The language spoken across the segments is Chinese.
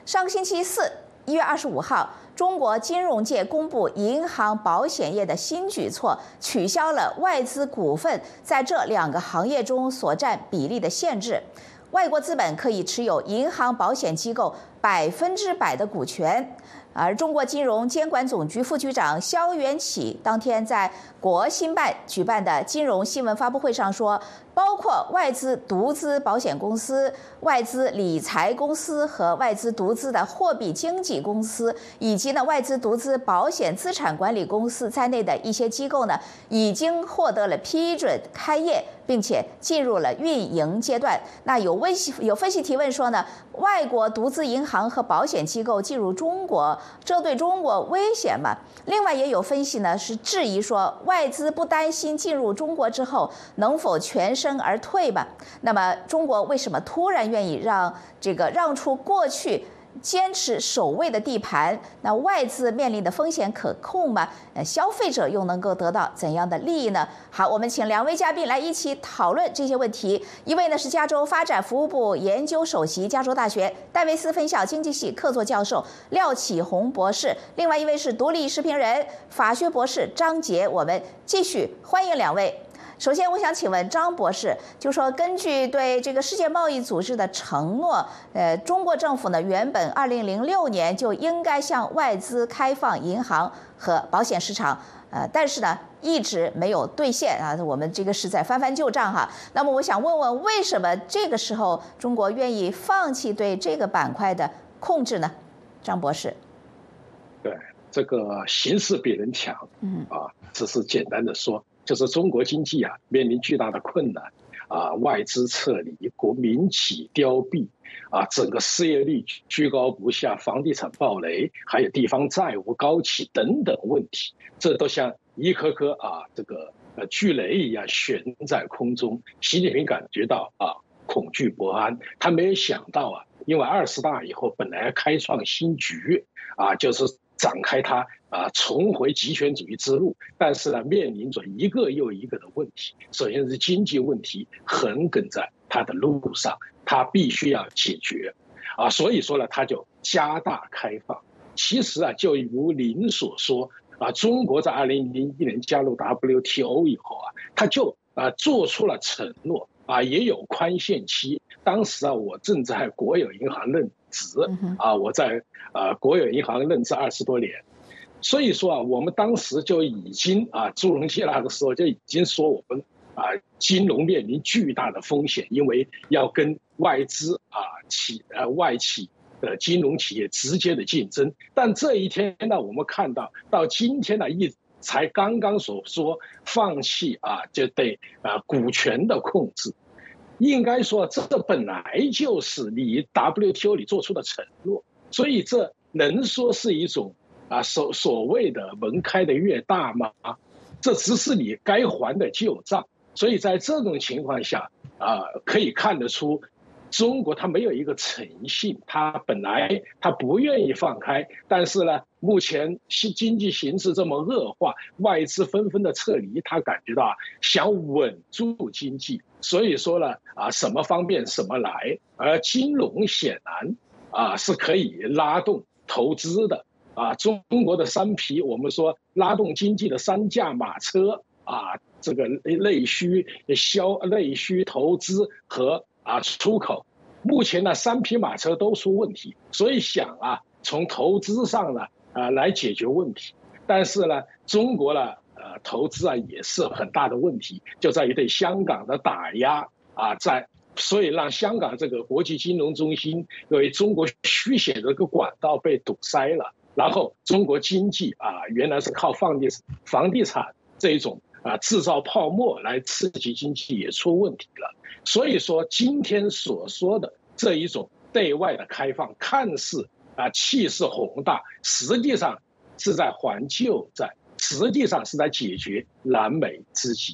上个星期四，1月25号，中国金融界公布银行、保险业的新举措，取消了外资股份在这两个行业中所占比例的限制。外国资本可以持有银行、保险机构100%的股权。而中国金融监管总局副局长肖元起当天在国新办举办的金融新闻发布会上说，包括外资独资保险公司、外资理财公司和外资独资的货币经纪公司，以及外资独资保险资产管理公司在内的一些机构已经获得了批准开业，并且进入了运营阶段。那有分析提问说外国独资银行和保险机构进入中国，这对中国危险吗？另外也有分析是质疑说，外资不担心进入中国之后能否全身而退吧？那么中国为什么突然愿意让出过去坚持守卫的地盘？那外资面临的风险可控吗？消费者又能够得到怎样的利益呢？好，我们请两位嘉宾来一起讨论这些问题。一位是加州发展服务部研究首席、加州大学戴维斯分校经济系客座教授廖启宏博士；另外一位是独立时评人、法学博士张杰。我们继续欢迎两位。首先，我想请问张博士，就说根据对这个世界贸易组织的承诺，中国政府原本2006年就应该向外资开放银行和保险市场，但是一直没有兑现啊。我们这个是在翻旧账哈。那么我想问问，为什么这个时候中国愿意放弃对这个板块的控制呢？张博士。 对，这个形势比人强，只是简单的说。就是中国经济面临巨大的困难，外资撤离，民企凋敝，整个失业率居高不下，房地产暴雷，还有地方债务高企等等问题，这都像一颗颗巨雷一样悬在空中。习近平感觉到恐惧不安，他没有想到因为20大以后本来要开创新局就是展开他重回极权主义之路，但是面临着一个又一个的问题。首先是经济问题横亘在他的路上，他必须要解决所以说他就加大开放。其实就如您所说中国在2001年加入 WTO 以后他就做出了承诺也有宽限期。当时我正在国有银行任职我在国有银行任职20多年，所以说我们当时就已经朱镕基那个时候就已经说我们金融面临巨大的风险，因为要跟外资外企的金融企业直接的竞争。但这一天我们看到到今天才刚刚所说放弃就对股权的控制。应该说这本来就是你 WTO 里做出的承诺，所以这能说是一种所谓的门开的越大吗？这只是你该还的旧账。所以在这种情况下可以看得出中国它没有一个诚信，它本来它不愿意放开，但是目前经济形势这么恶化，外资纷纷的撤离，他感觉到想稳住经济，所以说什么方便什么来。而金融显然是可以拉动投资的中国的3匹我们说拉动经济的3驾马车这个内需投资和出口，目前3匹马车都出问题，所以想从投资上来解决问题。但是中国投资也是很大的问题，就在于对香港的打压所以让香港这个国际金融中心因为中国虚写的这个管道被堵塞了，然后中国经济原来是靠房地产这种制造泡沫来刺激经济也出问题了。所以说今天所说的这一种对外的开放看似气势宏大，实际上是在还旧债，实际上是在解决燃眉之急。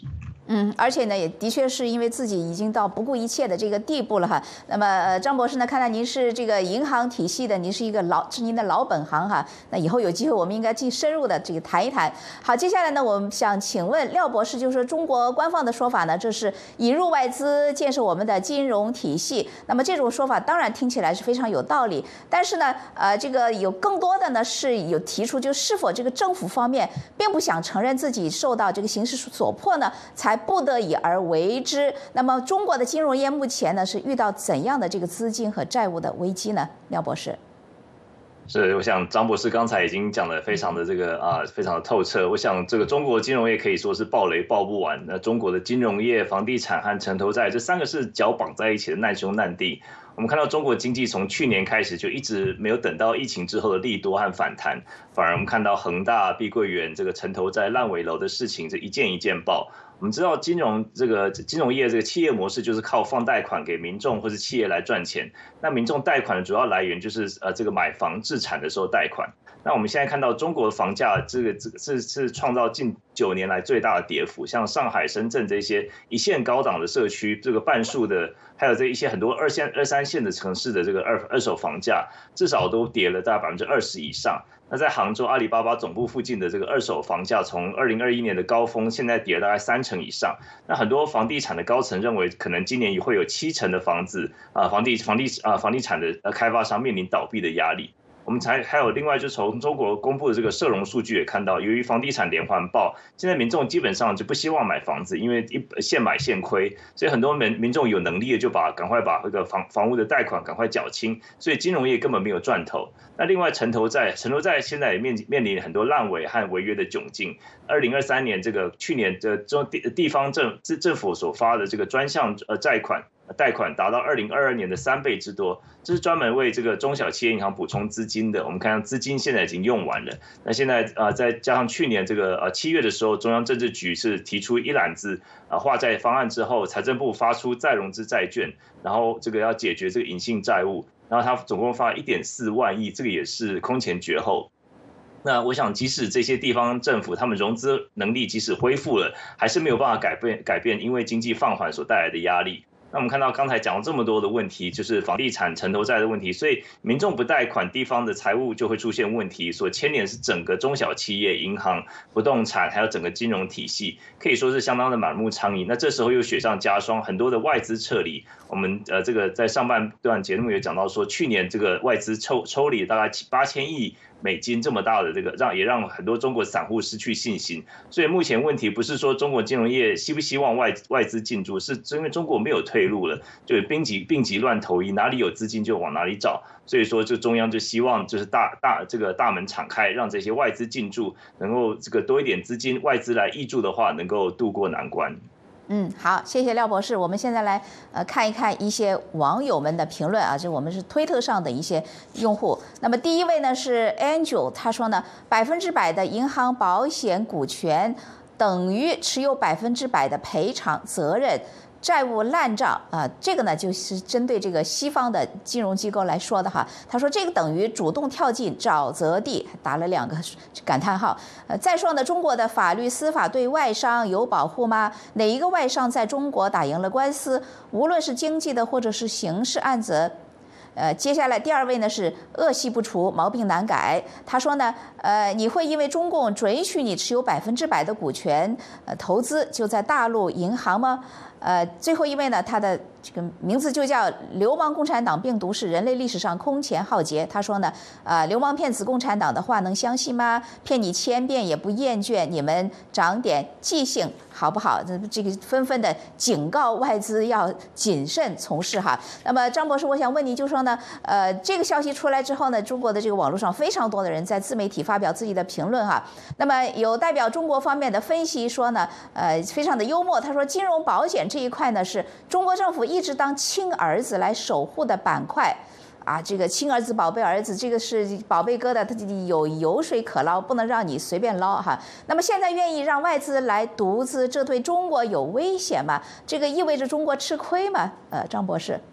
而且呢，也的确是因为自己已经到不顾一切的这个地步了哈。那么，张博士呢，看来您是这个银行体系的，您是您的老本行哈。那以后有机会，我们应该进深入的这个谈一谈。好，接下来呢，我们想请问廖博士，就是说中国官方的说法呢，这是引入外资建设我们的金融体系。那么这种说法当然听起来是非常有道理，但是呢，这个有更多的呢是有提出，就是否这个政府方面并不想承认自己受到这个形势所迫呢，才不得已而为之。那么中国的金融业目前呢是遇到怎样的这个资金和债务的危机呢？廖博士。 是，我想张博士刚才已经讲得非常的非常的透彻。我想这个中国金融业可以说是爆雷爆不完。那中国的金融业、房地产和城投债这3个是脚绑在一起的难兄难弟。我们看到中国经济从去年开始就一直没有等到疫情之后的利多和反弹，反而我们看到恒大、碧桂园这个城投债、烂尾楼的事情，这一件一件爆。我们知道金融业这个企业模式就是靠放贷款给民众或是企业来赚钱。那民众贷款的主要来源就是这个买房置产的时候贷款。那我们现在看到中国的房价这个是创造近9年来最大的跌幅，像上海、深圳这些一线高档的社区，这个半数的，还有这一些很多2、3线的城市的这个二手房价，至少都跌了大概20%以上。那在杭州阿里巴巴总部附近的这个二手房价，从2021年的高峰，现在跌了大概30%以上。那很多房地产的高层认为，可能今年会有70%的房子房地产的开发商面临倒闭的压力。我们还有另外，就从中国公布的这个社融数据也看到，由于房地产连环爆，现在民众基本上就不希望买房子，因为现买现亏，所以很多民众有能力的就赶快把这个房屋的贷款赶快缴清，所以金融业根本没有赚头。那另外城投债现在也面临很多烂尾和违约的窘境。2023年去年的地方政府所发的这个专项贷款达到2022年的3倍之多，这是专门为这个中小企业银行补充资金的。我们看到资金现在已经用完了，那现在再加上去年这个7月的时候，中央政治局是提出一揽子化债方案之后，财政部发出再融资债券，然后这个要解决这个隐性债务，然后他总共发了1.4万亿，这个也是空前绝后。那我想，即使这些地方政府他们融资能力即使恢复了，还是没有办法改变因为经济放缓所带来的压力。那我们看到刚才讲了这么多的问题，就是房地产、城投债的问题，所以民众不贷款，地方的财务就会出现问题，所牵连是整个中小企业、银行、不动产，还有整个金融体系，可以说是相当的满目疮痍。那这时候又雪上加霜，很多的外资撤离。我们这个在上半段节目也讲到说，去年这个外资抽离大概8000亿美金这么大的这个也让很多中国散户失去信心。所以目前问题不是说中国金融业希不希望外资进驻，是因为中国没有退路了，就病急乱投医，哪里有资金就往哪里找。所以说，这中央就希望就是大门敞开，让这些外资进驻，能够这个多一点资金外资来挹注的话，能够渡过难关。 好，谢谢廖博士。我们现在来看一看一些网友们的评论啊，这我们是推特上的一些用户。那么第一位呢是 Angel， 他说呢，100%的银行保险股权等于持有100%的赔偿责任。债务烂账这个呢就是针对这个西方的金融机构来说的哈。他说这个等于主动跳进沼泽地，打了2个感叹号。再说呢，中国的法律司法对外商有保护吗？哪一个外商在中国打赢了官司，无论是经济的或者是刑事案则？接下来第2位呢是恶习不除，毛病难改。他说呢，你会因为中共准许你持有100%的股权，投资就在大陆银行吗？最后一位呢，他的这个名字就叫流氓共产党病毒是人类历史上空前浩劫。他说呢，流氓骗子共产党的话能相信吗？骗你1000遍也不厌倦，你们长点记性好不好？这个纷纷的警告外资要谨慎从事哈。那么张博士，我想问你，就说呢，这个消息出来之后呢，中国的这个网络上非常多的人在自媒体发表自己的评论哈。那么有代表中国方面的分析说呢，非常的幽默，他说金融保险这一块呢是中国政府一直当亲儿子来守护的板块啊，这个亲儿子宝贝儿子，这个是宝贝疙瘩，它有油水可捞，不能让你随便捞哈。那么现在愿意让外资来独资，这对中国有危险吗？这个意味着中国吃亏吗？张博士。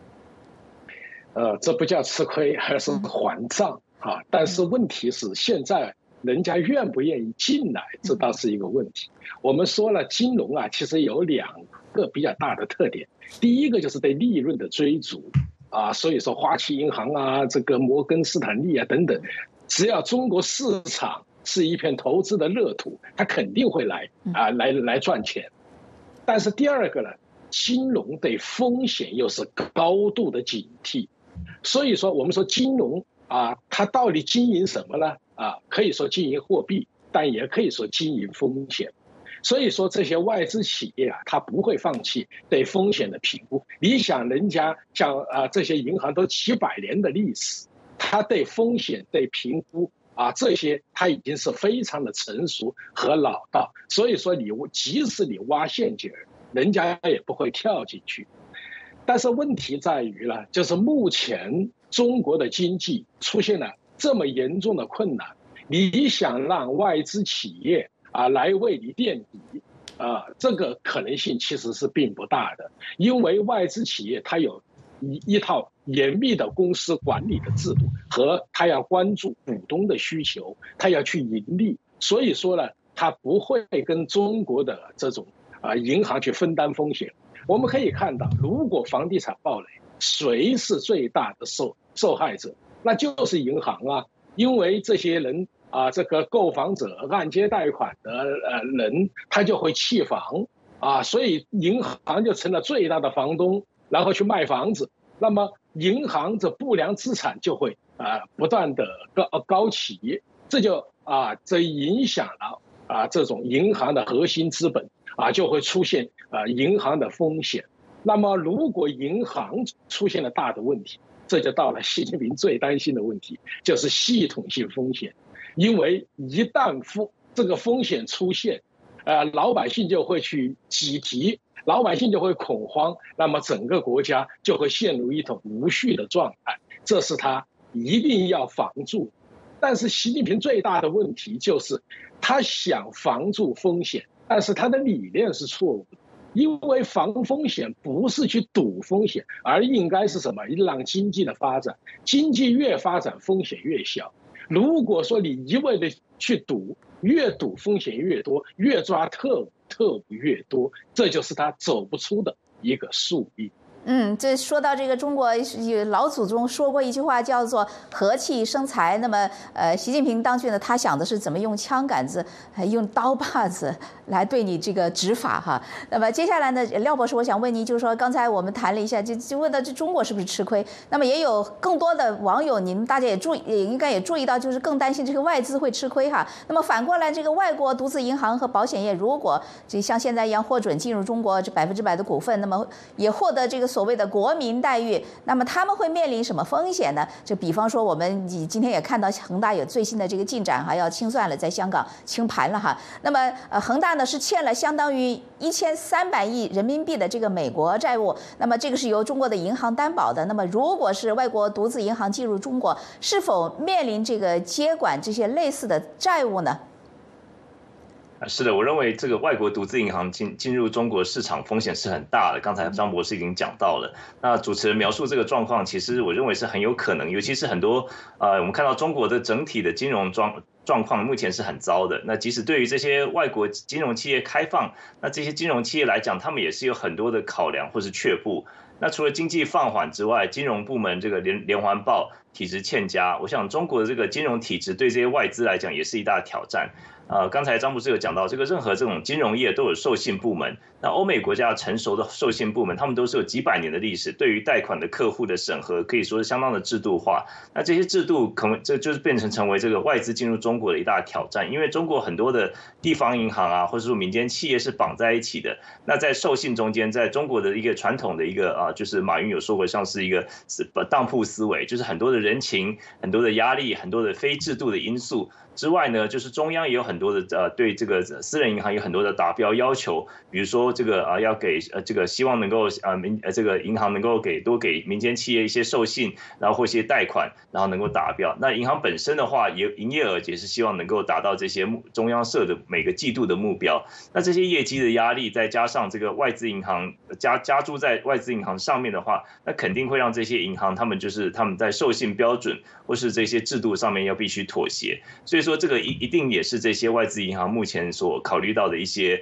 这不叫吃亏，而是还账啊。但是问题是现在人家愿不愿意进来，这倒是一个问题。我们说了，金融啊，其实有2个比较大的特点。第一个就是对利润的追逐啊，所以说花旗银行啊，这个摩根斯坦利啊等等，只要中国市场是一片投资的热土，它肯定会来赚钱。但是第二个呢，金融对风险又是高度的警惕，所以说我们说金融啊，它到底经营什么呢？啊，可以说经营货币，但也可以说经营风险。所以说这些外资企业啊，它不会放弃对风险的评估。你想，人家像这些银行都几百年的历史，它对风险对评估啊这些，它已经是非常的成熟和老道。所以说即使你挖陷阱，人家也不会跳进去。但是问题在于呢，就是目前中国的经济出现了这么严重的困难，你想让外资企业来为你垫底这个可能性其实是并不大的，因为外资企业它有一套严密的公司管理的制度，和它要关注股东的需求，它要去盈利，所以说呢，它不会跟中国的这种银行去分担风险。我们可以看到，如果房地产暴雷，谁是最大的受害者？那就是银行啊，因为这些人这个购房者、按揭贷款的人，他就会弃房所以银行就成了最大的房东，然后去卖房子。那么银行这不良资产就会不断的高企，这就这影响了这种银行的核心资本就会出现银行的风险。那么如果银行出现了大的问题，这就到了习近平最担心的问题，就是系统性风险。因为一旦这个风险出现，老百姓就会去挤提，老百姓就会恐慌，那么整个国家就会陷入一种无序的状态，这是他一定要防住。但是习近平最大的问题就是他想防住风险，但是他的理念是错误的。因为防风险不是去赌风险，而应该是什么？让经济的发展，经济越发展风险越小。如果说你一味的去赌，越赌风险越多，越抓特务，特务越多，这就是他走不出的一个宿命。 这说到这个中国老祖宗说过一句话，叫做和气生财。那么习近平当局呢，他想的是怎么用枪杆子、用刀把子来对你这个执法哈。那么接下来呢，廖博士，我想问您，就是说刚才我们谈了一下，就问到这中国是不是吃亏？那么也有更多的网友，你们大家也应该也注意到，就是更担心这个外资会吃亏哈。那么反过来，这个外国独资银行和保险业，如果这像现在一样获准进入中国这100%的股份，那么也获得这个所谓的国民待遇，那么他们会面临什么风险呢？就比方说，我们今天也看到恒大有最新的这个进展要清算了，在香港清盘了哈。那么恒大呢是欠了相当于1300亿人民币的这个美国债务，那么这个是由中国的银行担保的。那么如果是外国独资银行进入中国，是否面临这个接管这些类似的债务呢？ 是的，我认为这个外国独资银行进入中国市场风险是很大的。刚才张博士已经讲到了。那主持人描述这个状况，其实我认为是很有可能，尤其是很多我们看到中国的整体的金融状况目前是很糟的。那即使对于这些外国金融企业开放，那这些金融企业来讲，他们也是有很多的考量或是却步。那除了经济放缓之外，金融部门这个连环爆、体质欠佳，我想中国的这个金融体制对这些外资来讲也是一大挑战。刚才张博士有讲到，这个任何这种金融业都有授信部门。那欧美国家成熟的授信部门，他们都是有几百年的历史，对于贷款的客户的审核可以说是相当的制度化。那这些制度可能这就是成为这个外资进入中国的一大挑战，因为中国很多的地方银行或者说民间企业是绑在一起的。那在授信中间，在中国的一个传统的一个就是马云有说过，像是一个当铺思维，就是很多的人情、很多的压力、很多的非制度的因素之外呢，就是中央也有很很多的对这个私人银行有很多的达标要求，比如说这个要给这个希望能够这个银行能够多给民间企业一些授信，然后或一些贷款，然后能够达标。那银行本身的话，营业额也是希望能够达到这些中央设的每个季度的目标。那这些业绩的压力，再加上这个外资银行加注在外资银行上面的话，那肯定会让这些银行他们在授信标准或是这些制度上面要必须妥协。所以说这个一定也是这些外资银行目前所考虑到的一些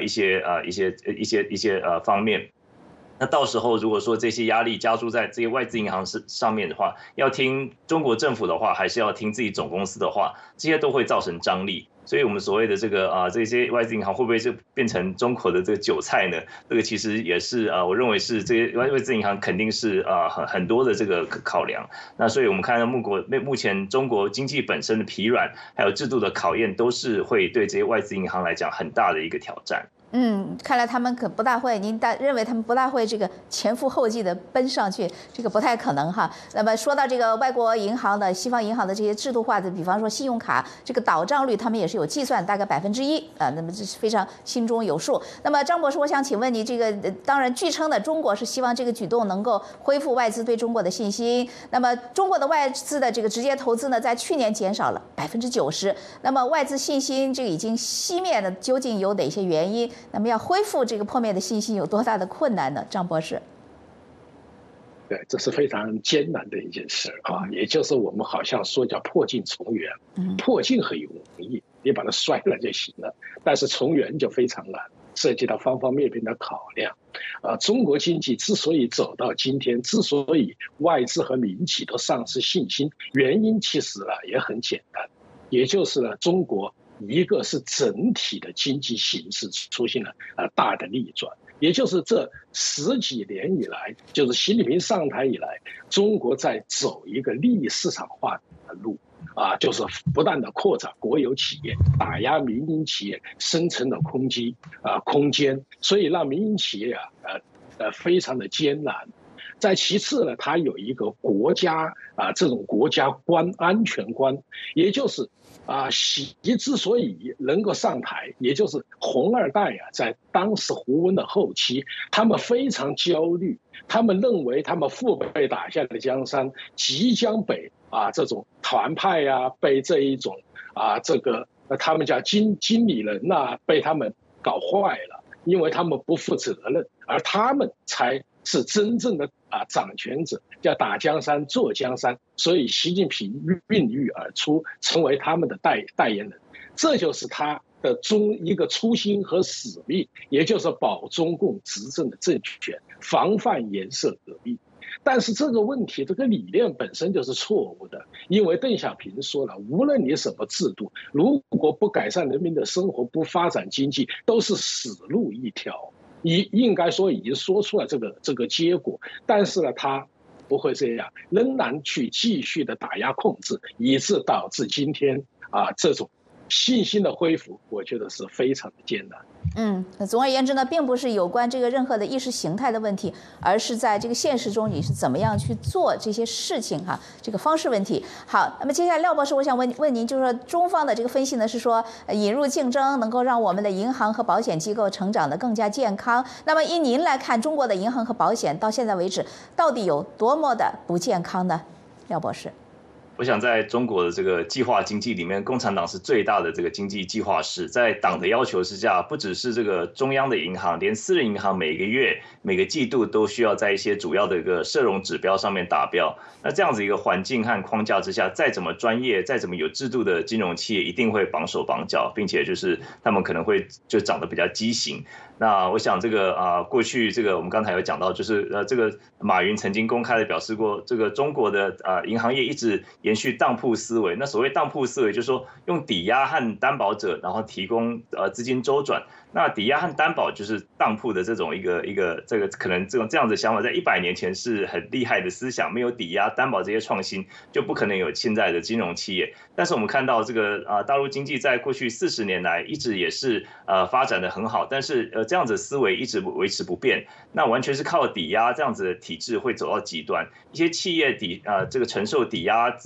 方面。那到时候如果说这些压力加注在这些外资银行上面的话，要听中国政府的话，还是要听自己总公司的话，这些都会造成张力。所以我们所谓的这些外资银行会不会就变成中国的这个韭菜呢？这个其实也是我认为是这些外资银行肯定是很多的这个考量。那所以我们看到目前中国经济本身的疲软，还有制度的考验，都是会对这些外资银行来讲很大的一个挑战。 看来他们可不大会，您认为他们不大会这个前赴后继的奔上去，这个不太可能哈。那么说到这个外国银行的、西方银行的这些制度化的，比方说信用卡这个倒账率，他们也是有计算，大概1%那么这是非常心中有数。那么张博士，我想请问你，这个当然据称的中国是希望这个举动能够恢复外资对中国的信心。那么中国的外资的这个直接投资呢，在去年减少了90%。那么外资信心这个已经熄灭的，究竟有哪些原因？那么要恢复这个破灭的信心有多大的困难呢？张博士， 对，这是非常艰难的一件事啊，也就是我们好像说叫破镜重圆，破镜很容易，你把它摔了就行了，但是重圆就非常难，涉及到方方面面的考量。中国经济之所以走到今天，之所以外资和民企都丧失信心，原因其实也很简单，也就是中国一个是整体的经济形势出现了大的逆转，也就是这10几年以来，就是习近平上台以来，中国在走一个利益市场化的路就是不断的扩展国有企业，打压民营企业生存的空间，所以让民营企业非常的艰难。再其次呢，它有一个国家这种国家观、安全观，也就是习之所以能够上台，也就是红二代在当时胡温的后期，他们非常焦虑，他们认为他们父辈打下的江山即将被这种团派被这一种这个他们叫经理人被他们搞坏了，因为他们不负责任，而他们才是真正的掌权者，叫打江山坐江山，所以习近平孕育而出，成为他们的代言人，这就是他的一个初心和使命，也就是保中共执政的政权，防范颜色革命。但是这个问题，这个理念本身就是错误的，因为邓小平说了，无论你什么制度，如果不改善人民的生活，不发展经济，都是死路一条。应该说已经说出了这个结果，但是呢，他不会这样，仍然去继续的打压控制，以致导致今天这种信心的恢复，我觉得是非常的艰难。 总而言之呢，并不是有关这个任何的意识形态的问题，而是在这个现实中你是怎么样去做这些事情这个方式问题。好，那么接下来廖博士，我想问您，就是说中方的这个分析呢是说，引入竞争能够让我们的银行和保险机构成长得更加健康。那么依您来看，中国的银行和保险到现在为止到底有多么的不健康呢？廖博士。 我想在中国的这个计划经济里面，共产党是最大的这个经济计划师。在党的要求之下，不只是这个中央的银行，连私人银行每个月、每个季度都需要在一些主要的一个社融指标上面达标。那这样子一个环境和框架之下，再怎么专业、再怎么有制度的金融企业，一定会绑手绑脚，并且就是他们可能会就长得比较畸形。那我想这个过去这个我们刚才有讲到，就是这个马云曾经公开的表示过，这个中国的银行业一直延续当铺思维。那所谓当铺思维，就是说用抵押和担保者，然后提供资金周转。那抵押和担保就是当铺的这种一个这个可能这样的想法，在100年前是很厉害的思想。没有抵押、担保这些创新，就不可能有现在的金融企业。但是我们看到这个大陆经济在过去40年来一直也是发展的很好，但是这样子的思维一直维持不变。那完全是靠抵押这样子的体制会走到极端，一些企业这个承受抵押资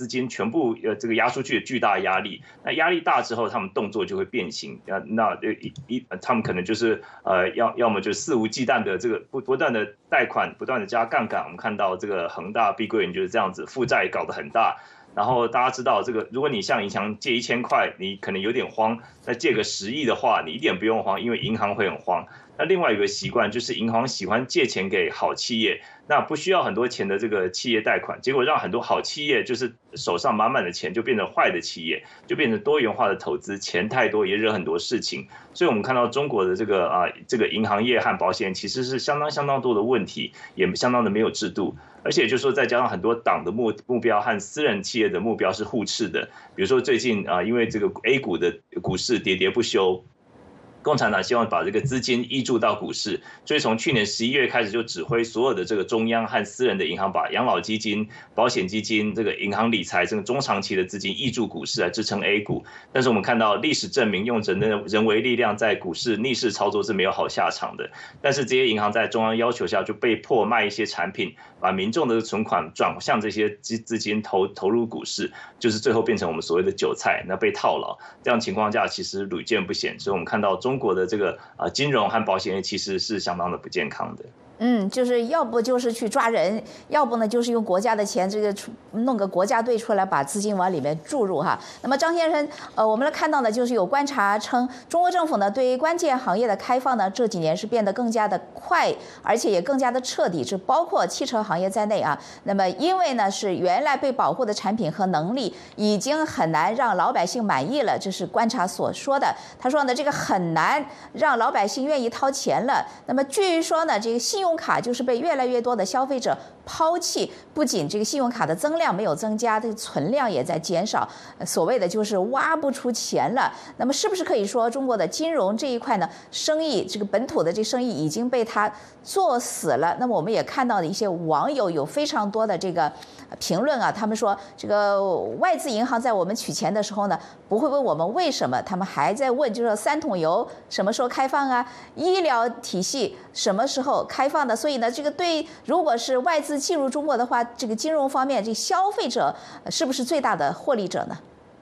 资金全部这个压出去的巨大压力。那压力大之后，他们动作就会变形。他们可能就是要么就肆无忌惮的这个不断的贷款，不断的加杠杆。我们看到这个恒大、碧桂园就是这样子，负债搞得很大。然后大家知道，这个如果你向银行借1000块，你可能有点慌；那借个10亿的话，你一点不用慌，因为银行会很慌。那另外一个习惯就是银行喜欢借钱给好企业，那不需要很多钱的这个企业贷款，结果让很多好企业就是手上满满的钱就变成坏的企业，就变成多元化的投资，钱太多也惹很多事情。所以我们看到中国的这个银行业和保险其实是相当多的问题，也相当的没有制度。而且就是说，再加上很多党的目标和私人企业的目标是互斥的。比如说最近因为这个 A 股的股市喋不休，共产党希望把这个资金挹注到股市，所以从去年11月开始就指挥所有的这个中央和私人的银行，把养老基金、保险基金、这个银行理财这个中长期的资金挹注股市来支撑 A 股。但是我们看到历史证明，用人为力量在股市逆势操作是没有好下场的。但是这些银行在中央要求下，就被迫卖一些产品，把民众的存款转向这些资金投入股市，就是最后变成我们所谓的韭菜，那被套牢。这样情况下，其实屡见不鲜。所以我们看到中国的这个金融和保险业其实是相当的不健康的。 就是要不就是去抓人，要不呢就是用国家的钱，这个弄个国家队出来把资金往里面注入哈。那么张先生，我们来看到呢，就是有观察称，中国政府呢对关键行业的开放呢这几年是变得更加的快，而且也更加的彻底，这包括汽车行业在内啊。那么因为呢是原来被保护的产品和能力已经很难让老百姓满意了，这是观察所说的。他说呢，这个很难让老百姓愿意掏钱了。那么据说呢，这个信用卡就是被越来越多的消费者抛弃，不仅这个信用卡的增量没有增加，这个存量也在减少，所谓的就是挖不出钱了。那么是不是可以说中国的金融这一块呢，生意这个本土的这生意已经被它做死了？那么我们也看到的一些网友有非常多的这个评论啊，他们说这个外资银行在我们取钱的时候呢，不会问我们为什么，他们还在问，就是3桶油什么时候开放啊，医疗体系什么时候开放的。所以呢，这个对如果是外资进入中国的话，这个金融方面，这消费者是不是最大的获利者呢？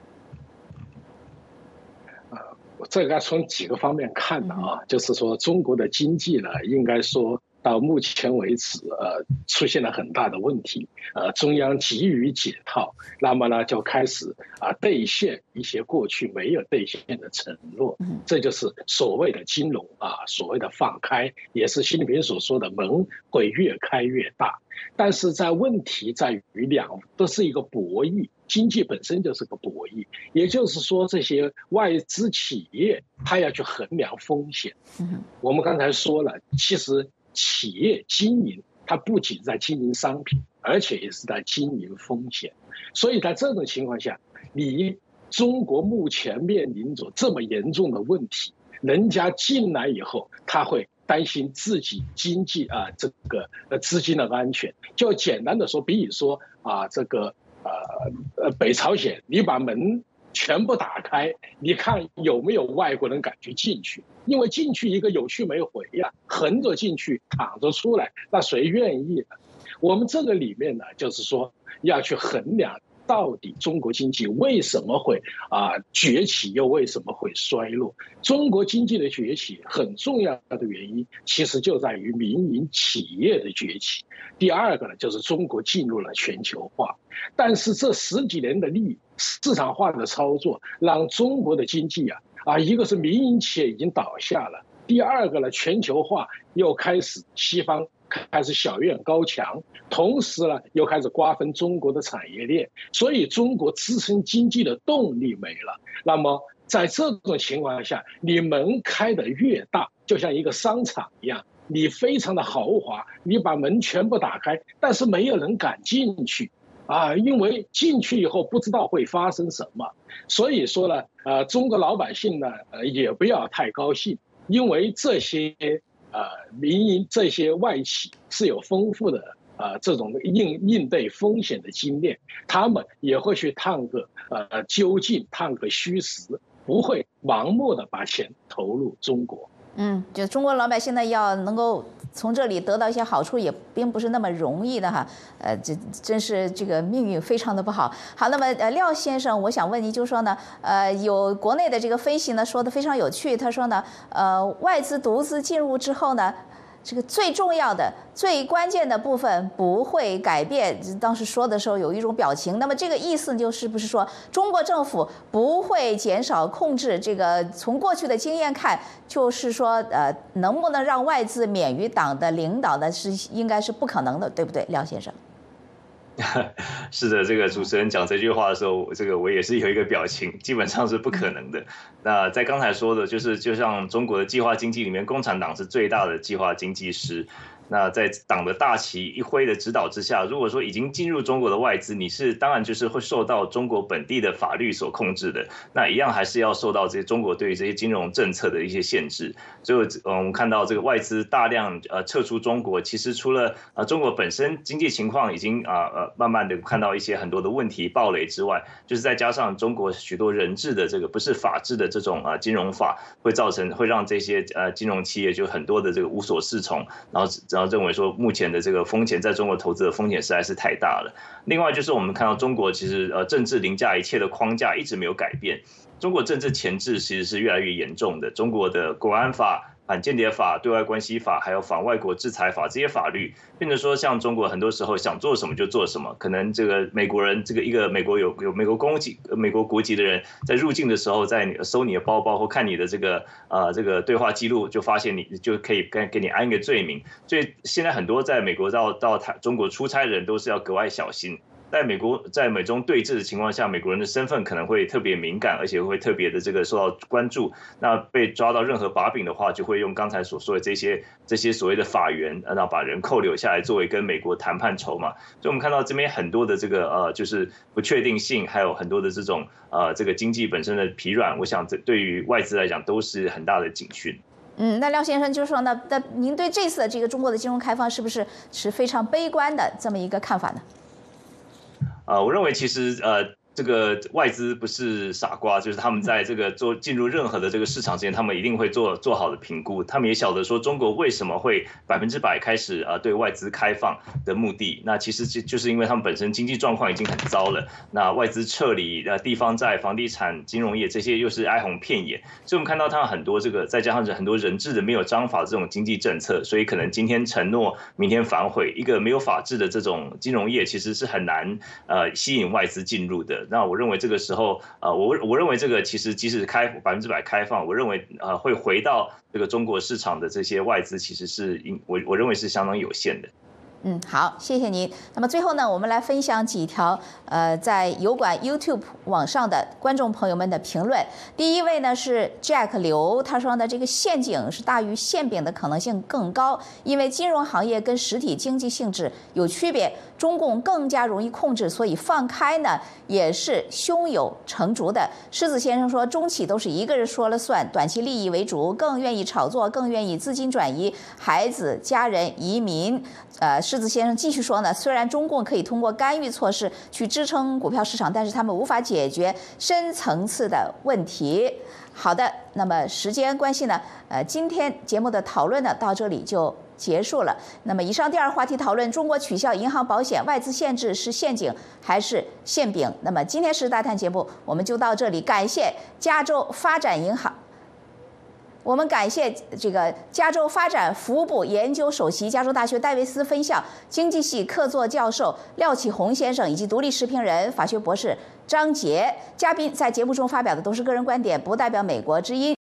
这个从几个方面看的啊，就是说中国的经济呢，应该说到目前为止，出现了很大的问题，中央急于解套，那么呢就开始兑现一些过去没有兑现的承诺，这就是所谓的金融所谓的放开，也是习近平所说的门会越开越大。但是在问题在于都是一个博弈，经济本身就是个博弈，也就是说这些外资企业它要去衡量风险。我们刚才说了，其实企业经营它不仅在经营商品，而且也是在经营风险。所以在这种情况下，你中国目前面临着这么严重的问题，人家进来以后他会担心自己经济这个资金的安全。就简单的说，比如说这个北朝鲜，你把门全部打开，你看有没有外国人敢去进去？因为进去一个有去没回呀，横着进去躺着出来，那谁愿意呢？我们这个里面呢，就是说要去衡量到底中国经济为什么会崛起，又为什么会衰落？中国经济的崛起很重要的原因，其实就在于民营企业的崛起。第二个呢，就是中国进入了全球化。但是这10几年的市场化的操作，让中国的经济一个是民营企业已经倒下了，第二个呢，全球化又开始，西方开始小院高墙，同时呢又开始瓜分中国的产业链，所以中国支撑经济的动力没了。那么在这种情况下，你门开得越大，就像一个商场一样，你非常的豪华，你把门全部打开，但是没有人敢进去因为进去以后不知道会发生什么。所以说呢，中国老百姓呢也不要太高兴，因为这些民营这些外企是有丰富的这种应对风险的经验，他们也会去探个究竟，探个虚实，不会盲目的把钱投入中国。 就中国老百姓呢要能够从这里得到一些好处也并不是那么容易的哈，这真是这个命运非常的不好。好，那么廖先生，我想问您，就是说呢，有国内的这个分析呢说的非常有趣，他说呢，外资独资进入之后呢，这个最重要的、最关键的部分不会改变。当时说的时候有一种表情，那么这个意思就是不是说中国政府不会减少控制？这个从过去的经验看，就是说能不能让外资免于党的领导呢？应该是不可能的，对不对，廖先生？ 是的，这个主持人讲这句话的时候，这个我也是有一个表情，基本上是不可能的。那在刚才说的，就像中国的计划经济里面，共产党是最大的计划经济师。那在党的大旗一挥的指导之下，如果说已经进入中国的外资，你是当然就是会受到中国本地的法律所控制的，那一样还是要受到这些中国对于这些金融政策的一些限制。所以我们看到这个外资大量撤出中国，其实除了中国本身经济情况已经慢慢的看到一些很多的问题暴雷之外，就是再加上中国许多人治的这个不是法治的这种金融法，会让这些金融企业就很多的这个无所适从，然后认为说目前的这个风险在中国投资的风险实在是太大了。另外就是我们看到中国其实政治凌驾一切的框架一直没有改变，中国政治钳制其实是越来越严重的。中国的国安法、反间谍法、对外关系法，还有反外国制裁法这些法律，变成说像中国很多时候想做什么就做什么。可能这个美国人，这个一个美国有美国国籍的人在入境的时候，在搜你的包包或看你的这个对话记录，就发现你就可以给你安一个罪名。所以现在很多在美国到中国出差的人都是要格外小心。在美中对峙的情况下，美国人的身份可能会特别敏感，而且会特别的这个受到关注。那被抓到任何把柄的话，就会用刚才所说的这些所谓的法源，然后把人扣留下来作为跟美国谈判筹码。所以我们看到这边很多的这个就是不确定性，还有很多的这种这个经济本身的疲软，我想这对于外资来讲都是很大的警讯。 那廖先生就说呢，那您对这次的这个中国的金融开放是不是非常悲观的这么一个看法呢？ 我认为其实这个外资不是傻瓜，就是他们在这个进入任何的这个市场之前，他们一定会做好的评估。他们也晓得说中国为什么会100%开始对外资开放的目的。那其实就是因为他们本身经济状况已经很糟了，那外资撤离地方债、房地产、金融业这些又是哀鸿遍野。所以我们看到他们很多这个再加上很多人治的没有章法的这种经济政策，所以可能今天承诺，明天反悔。一个没有法治的这种金融业，其实是很难吸引外资进入的。那我认为这个时候，我认为这个其实即使100%开放，我认为会回到这个中国市场的这些外资，其实是我认为是相当有限的。 好，谢谢您。那么最后呢，我们来分享几条在油管 YouTube 网上的观众朋友们的评论。第一位呢是 Jack 刘，他说呢，这个陷阱是大于馅饼的可能性更高，因为金融行业跟实体经济性质有区别，中共更加容易控制，所以放开呢也是胸有成竹的。狮子先生说，中企都是一个人说了算，短期利益为主，更愿意炒作，更愿意资金转移，孩子、家人、移民。狮子先生继续说呢，虽然中共可以通过干预措施去支撑股票市场，但是他们无法解决深层次的问题。好的，那么时间关系呢，今天节目的讨论呢到这里就结束了。那么以上第二话题讨论中国取消银行保险外资限制是陷阱还是馅饼。那么今天时事大谈节目我们就到这里，感谢加州发展银行。我们感谢这个加州发展服务部研究首席、加州大学戴维斯分校经济系客座教授廖启宏先生，以及独立时评人、法学博士张杰。嘉宾在节目中发表的都是个人观点，不代表美国之音。